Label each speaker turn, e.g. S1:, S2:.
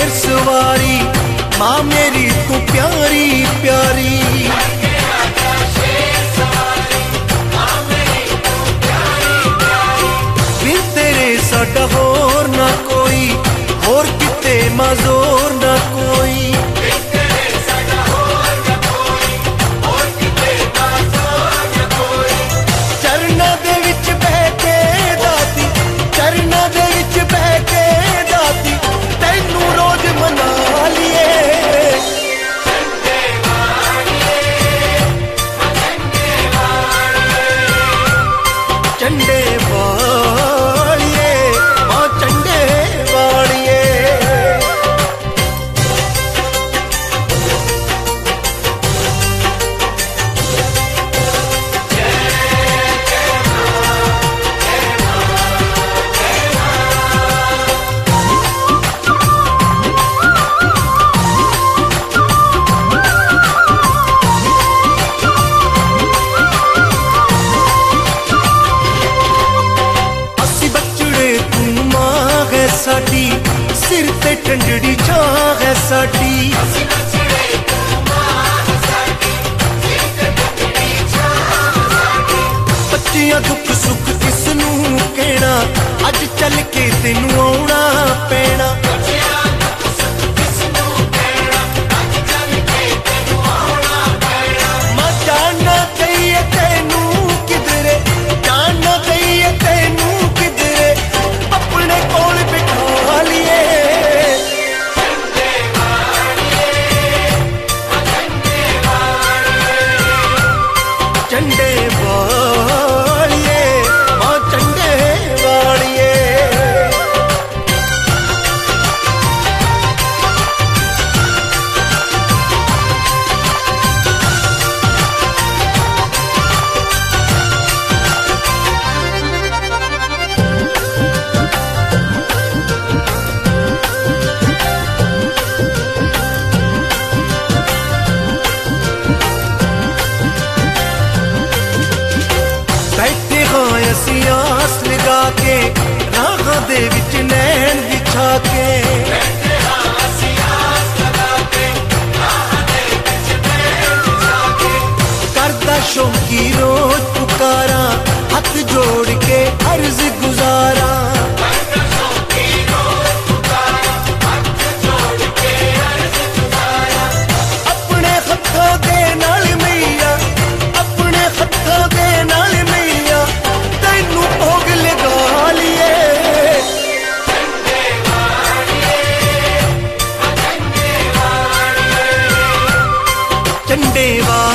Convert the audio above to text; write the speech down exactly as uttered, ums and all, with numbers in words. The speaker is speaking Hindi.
S1: शेर सवारी, माँ मेरी तू प्यारी प्यारी। बिन तेरे साडा होर ना कोई, होर किते मां जोर ना कोई। चरना दे विच बह के दाती, चरना दे विच बह के दाती, तैनू रोज मना लिए। चंडे वालिए मां चंडे वालिए। साडी सिर ते टंडड़ी छां है साडी, बच्चियां दुख सुख किसनू कहना, अज चल के तेनू आउणा पैना। मां जानना चाहिए तेनू किधरे, जानना चाहिए तेनू किधरे, अपने कोल बिठा लिए। चंडे वालिए मां चंडे वालिए। बैठे हाँ असी आस लगा के, राहां दे विच नैन बिछा के। करदा शौकी रोज पुकारा, हथ जोड़ के अर्ज गुजारा। अपने हत्थां दे नाल मैया, अपने हत्थां दे नाल मैया, तैनू भोग लगा लिए। चंडे वालिए